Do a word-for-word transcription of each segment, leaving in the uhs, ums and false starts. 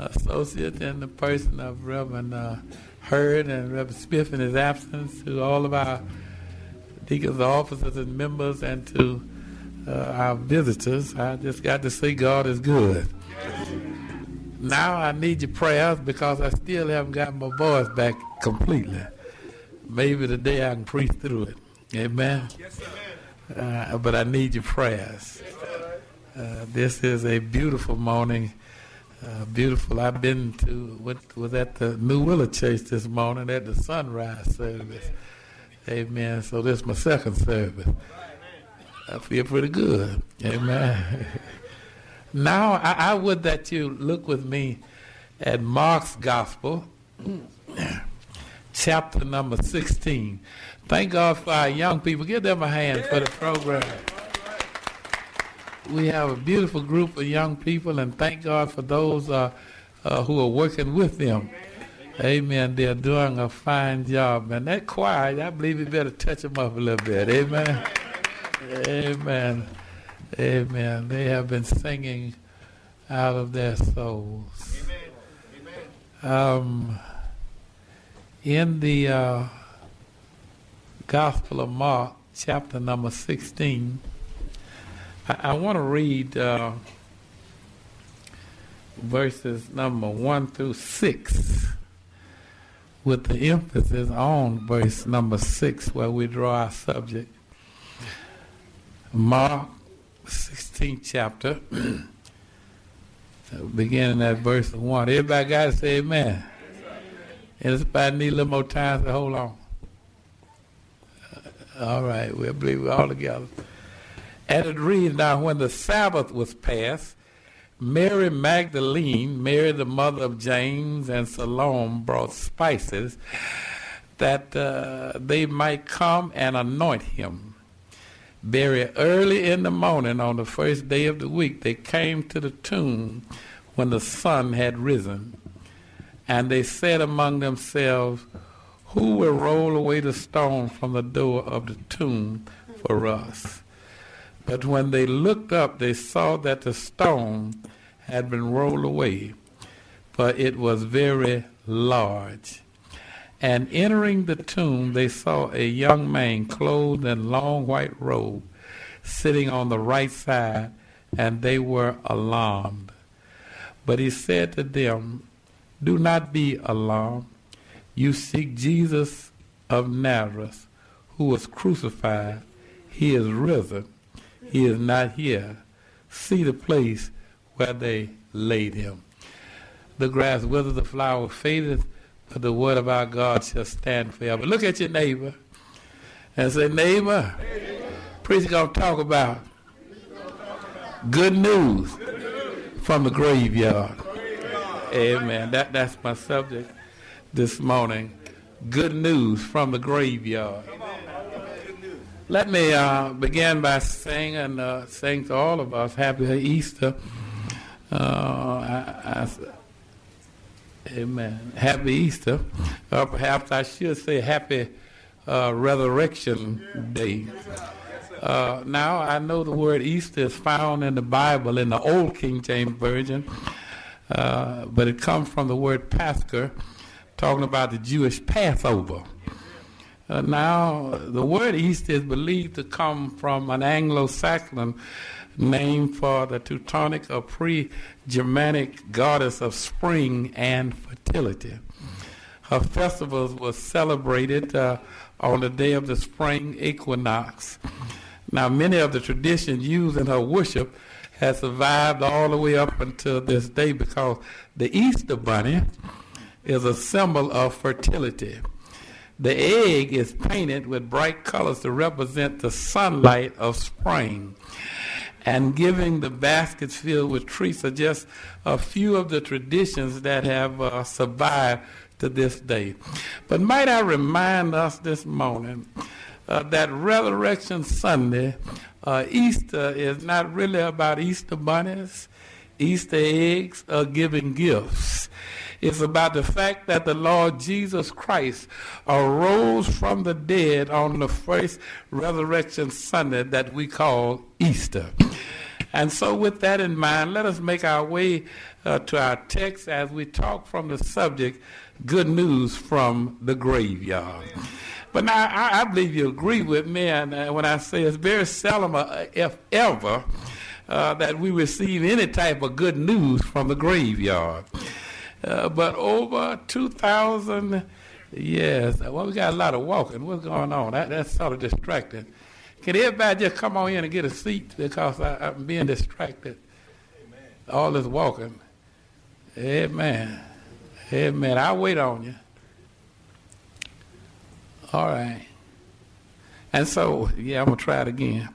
associate in the person of Reverend uh, Hurd and Reverend Smith in his absence, to all of our deacons, officers, and members, and to uh, our visitors. I just got to say God is good. Now I need your prayers because I still haven't gotten my voice back completely. Maybe today I can preach through it. Amen. Yes, uh, but I need your prayers. Uh, this is a beautiful morning. Uh, beautiful. I've been to, went, was at the New Willow Church this morning at the sunrise service. Amen. So this is my second service. I feel pretty good. Amen. Now I, I would that you look with me at Mark's Gospel, chapter number sixteen. Thank God for our young people. Give them a hand for the program. We have a beautiful group of young people, and thank God for those uh, uh, who are working with them. Amen. They're doing a fine job. And that choir, I believe you better touch them up a little bit. Amen. Amen. Amen. They have been singing out of their souls. Amen. Um, in the uh, Gospel of Mark, chapter number sixteen, I, I want to read uh, verses number one through six, with the emphasis on verse number six, where we draw our subject. Mark, sixteenth chapter, beginning at verse one. Everybody got to say amen. And if I need a little more time, so hold on. Uh, all right, we'll believe we're all together. And it reads, now when the Sabbath was past, Mary Magdalene, Mary the mother of James, and Salome brought spices that uh, they might come and anoint him. Very early in the morning on the first day of the week, they came to the tomb when the sun had risen. And they said among themselves, who will roll away the stone from the door of the tomb for us? But when they looked up, they saw that the stone had been rolled away, for it was very large. And entering the tomb, they saw a young man clothed in long white robe, sitting on the right side, and they were alarmed. But he said to them, do not be alarmed. You seek Jesus of Nazareth, who was crucified. He is risen. He is not here. See the place where they laid him. The grass withers, the flower fadeth, but the word of our God shall stand forever. Look at your neighbor and say, neighbor, preacher going to talk about good news from the graveyard. Amen. That, that's my subject this morning. Good news from the graveyard. Let me uh, begin by saying and uh, saying to all of us, Happy Easter. Uh, I, I, amen. Happy Easter. Or perhaps I should say Happy uh, Resurrection Day. Uh, now, I know the word Easter is found in the Bible in the Old King James Version, uh, but it comes from the word Pascha, talking about the Jewish Passover. Uh, now, the word Easter is believed to come from an Anglo-Saxon name for the Teutonic or pre-Germanic goddess of spring and fertility. Her festivals were celebrated uh, on the day of the spring equinox. Now, many of the traditions used in her worship have survived all the way up until this day because the Easter bunny is a symbol of fertility. The egg is painted with bright colors to represent the sunlight of spring. And giving the baskets filled with treats are just a few of the traditions that have uh, survived to this day. But might I remind us this morning uh, that Resurrection Sunday, uh, Easter is not really about Easter bunnies, Easter eggs, or giving gifts. It's about the fact that the Lord Jesus Christ arose from the dead on the first Resurrection Sunday that we call Easter. And so with that in mind, let us make our way uh, to our text as we talk from the subject, good news from the graveyard. But now I, I believe you agree with me and, uh, when I say it's very seldom, uh, if ever, uh, that we receive any type of good news from the graveyard. Uh, but over two thousand years, well, we got a lot of walking. What's going on? That, that's sort of distracting. Can everybody just come on in and get a seat because I, I'm being distracted? Amen. All this walking. Amen. Amen. I'll wait on you. All right. And so, yeah, I'm going to try it again.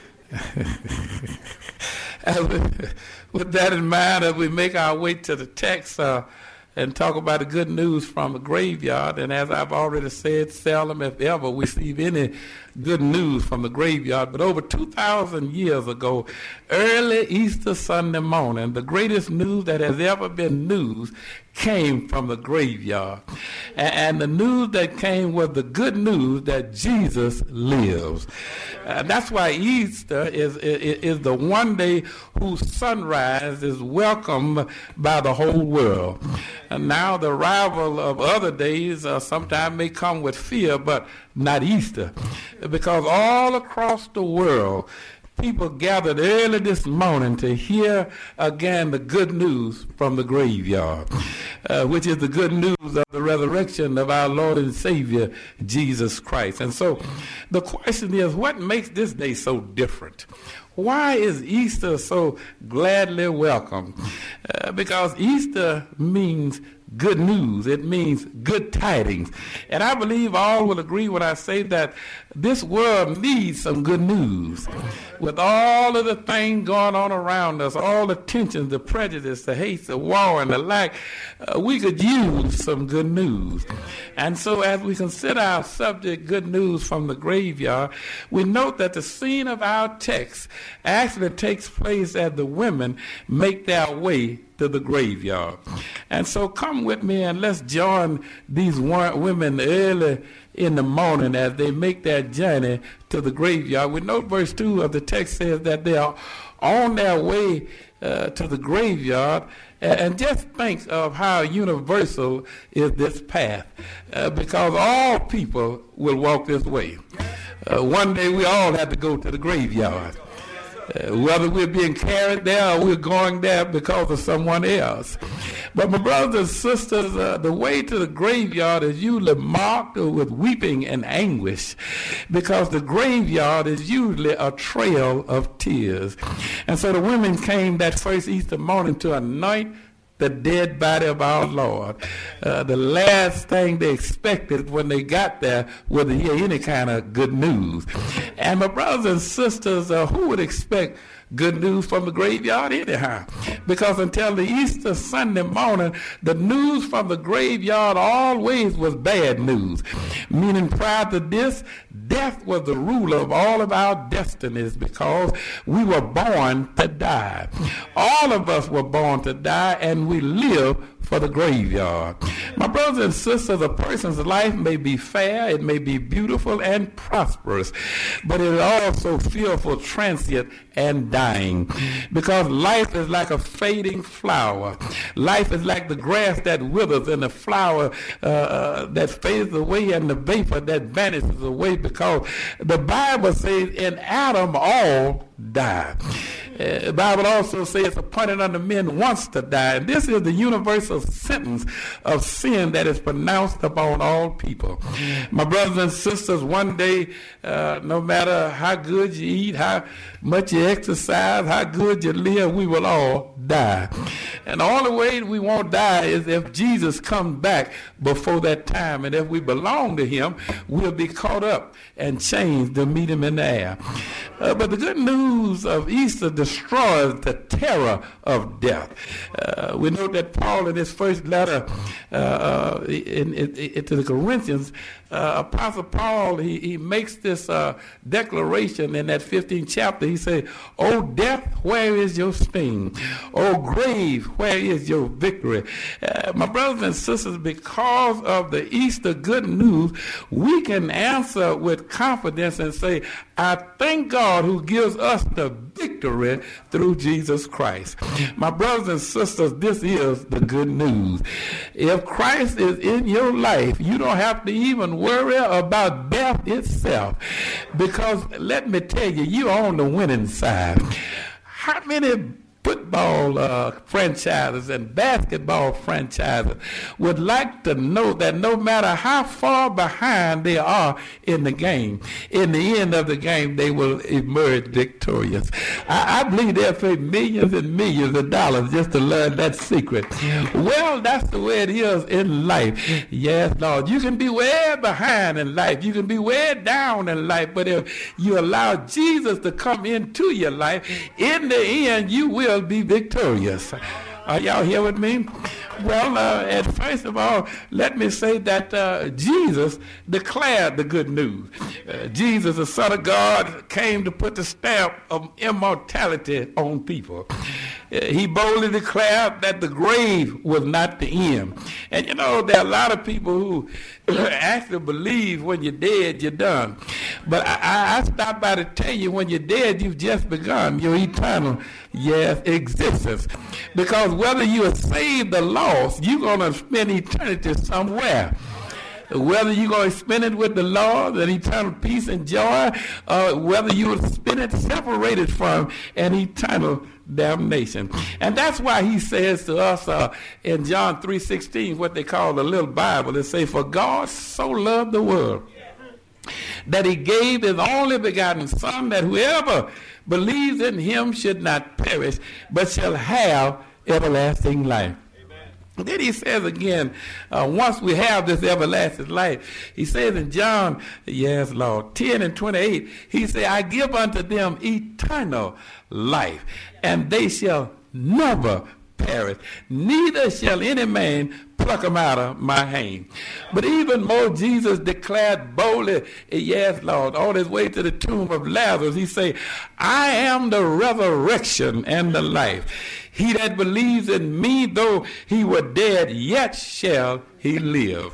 with, with that in mind, as we make our way to the text uh, and talk about the good news from the graveyard, and as I've already said, seldom, if ever, we receive any good news from the graveyard. But over two thousand years ago, early Easter Sunday morning, the greatest news that has ever been news came from the graveyard. And, and the news that came was the good news that Jesus lives. Uh, that's why Easter is, is, is the one day whose sunrise is welcomed by the whole world. And now the arrival of other days uh, sometimes may come with fear, but not Easter. Because all across the world, people gathered early this morning to hear again the good news from the graveyard, uh, which is the good news of the resurrection of our Lord and Savior, Jesus Christ. And so the question is, what makes this day so different? Why is Easter so gladly welcomed? Uh, because Easter means good news. It means good tidings. And I believe all will agree when I say that this world needs some good news. With all of the things going on around us, all the tensions, the prejudice, the hate, the war, and the lack, uh, we could use some good news. And so as we consider our subject, good news from the graveyard, we note that the scene of our text actually takes place as the women make their way to the graveyard. And so come with me and let's join these women early in the morning as they make their journey to the graveyard. We know verse two of the text says that they are on their way uh, to the graveyard. And just think of how universal is this path, uh, because all people will walk this way. Uh, one day we all have to go to the graveyard. Uh, whether we're being carried there or we're going there because of someone else. But my brothers and sisters, uh, the way to the graveyard is usually marked with weeping and anguish, because the graveyard is usually a trail of tears. And so the women came that first Easter morning to anoint the dead body of our Lord. Uh, the last thing they expected when they got there was to hear any kind of good news. And my brothers and sisters, uh, who would expect good news from the graveyard anyhow? Because until the Easter Sunday morning, the news from the graveyard always was bad news. Meaning prior to this, death was the ruler of all of our destinies, because we were born to die. All of us were born to die, and we live for the graveyard. My brothers and sisters, a person's life may be fair, it may be beautiful and prosperous, but it is also fearful, transient, and dying. Because life is like a fading flower. Life is like the grass that withers and the flower uh, that fades away and the vapor that vanishes away, because the Bible says in Adam all die. Uh, the Bible also says it's appointed unto men once to die. And this is the universal sentence of sin that is pronounced upon all people. My brothers and sisters, one day, uh, no matter how good you eat, how much you exercise, how good you live, we will all die. And the only way we won't die is if Jesus comes back before that time. And if we belong to him, we'll be caught up and changed to meet him in the air. Uh, but the good news of Easter destroys the terror of death. Uh, we know that Paul, in his first letter uh, in, in, in, to the Corinthians, uh, Apostle Paul, he, he makes this uh, declaration in that fifteenth chapter. He says, "O death, where is your sting? O grave, where is your victory? Uh, my brothers and sisters, because of the Easter good news, we can answer with confidence and say, I thank God who gives us the victory through Jesus Christ. My brothers and sisters, this is the good news. If Christ is in your life, you don't have to even worry about death itself, because let me tell you, you're on the winning side. How many football uh, franchises and basketball franchises would like to know that no matter how far behind they are in the game, in the end of the game, they will emerge victorious. I, I believe they'll pay millions and millions of dollars just to learn that secret. Well, that's the way it is in life. Yes, Lord. You can be way behind in life. You can be way down in life. But if you allow Jesus to come into your life, in the end, you will be victorious. Are y'all here with me? Well, uh, and first of all, let me say that uh, Jesus declared the good news. Uh, Jesus, the Son of God, came to put the stamp of immortality on people. Uh, he boldly declared that the grave was not the end. And you know, there are a lot of people who actually believe when you're dead, you're done. But I, I stopped by to tell you, when you're dead, you've just begun your eternal, yes, existence. Because whether you are saved or lost, you're going to spend eternity somewhere. Whether you're going to spend it with the Lord, an eternal peace and joy, or whether you will spend it separated from an eternal damnation. And that's why he says to us uh, in John three sixteen, what they call the little Bible, it says, for God so loved the world that he gave his only begotten Son, that whoever believes in him should not perish, but shall have everlasting life. Then he says again, uh, once we have this everlasting life, he says in John, yes, Lord, ten and twenty-eight, he said, I give unto them eternal life, and they shall never perish, neither shall any man pluck them out of my hand. But even more, Jesus declared boldly, yes, Lord, on his way to the tomb of Lazarus, he said, I am the resurrection and the life. He that believes in me, though he were dead, yet shall he live.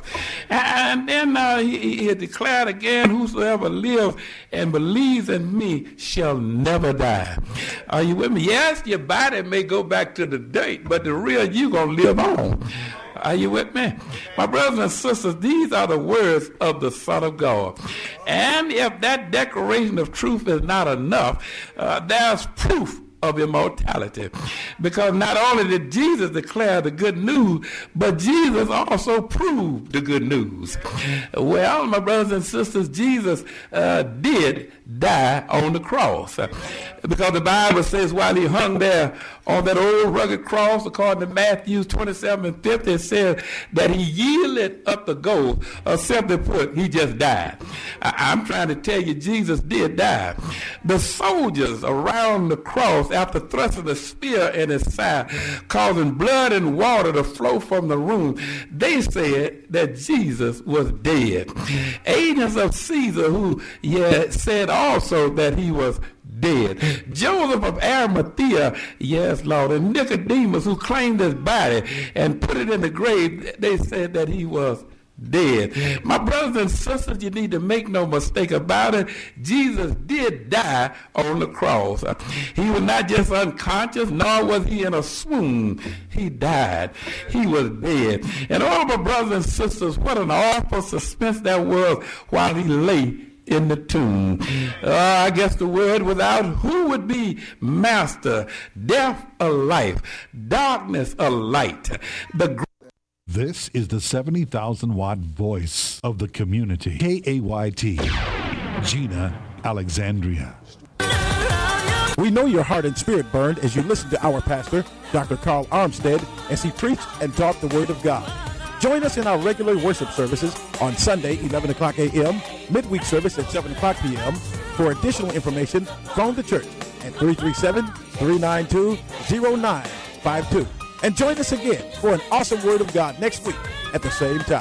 And then uh, he, he declared again, whosoever lives and believes in me shall never die. Are you with me? Yes, your body may go back to the dirt, but the real you going to live on. Are you with me? My brothers and sisters, these are the words of the Son of God. And if that declaration of truth is not enough, uh, there's proof of immortality. Because not only did Jesus declare the good news, but Jesus also proved the good news. Well, my brothers and sisters, Jesus uh, did die on the cross. Because the Bible says while he hung there on that old rugged cross, according to Matthew twenty-seven and fifty, it says that he yielded up the ghost, or simply put, he just died. I- I'm trying to tell you, Jesus did die. The soldiers around the cross, after thrusting the spear in his side, causing blood and water to flow from the room, they said that Jesus was dead. Agents of Caesar, who yeah, said also that he was dead. Joseph of Arimathea, yes, Lord, and Nicodemus, who claimed his body and put it in the grave, they said that he was dead. My brothers and sisters, you need to make no mistake about it. Jesus did die on the cross. He was not just unconscious, nor was he in a swoon. He died. He was dead. And all my brothers and sisters, what an awful suspense that was while he lay in the tomb. Uh, I guess the word without who would be master, death a life, darkness a light. The This is the seventy thousand watt voice of the community. K A Y T, Gina Alexandria. We know your heart and spirit burned as you listen to our pastor, Doctor Carl Armstead, as he preached and taught the Word of God. Join us in our regular worship services on Sunday, eleven o'clock a.m., midweek service at seven o'clock p.m. For additional information, phone the church at three three seven, three nine two, zero nine five two. And join us again for an awesome Word of God next week at the same time.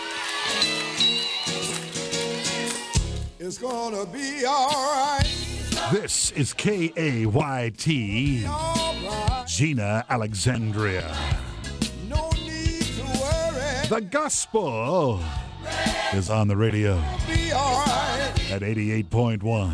It's gonna be all right. This is K A Y T, Gina Alexandria. No need to worry. The gospel is on the radio Be all right. at eighty-eight point one.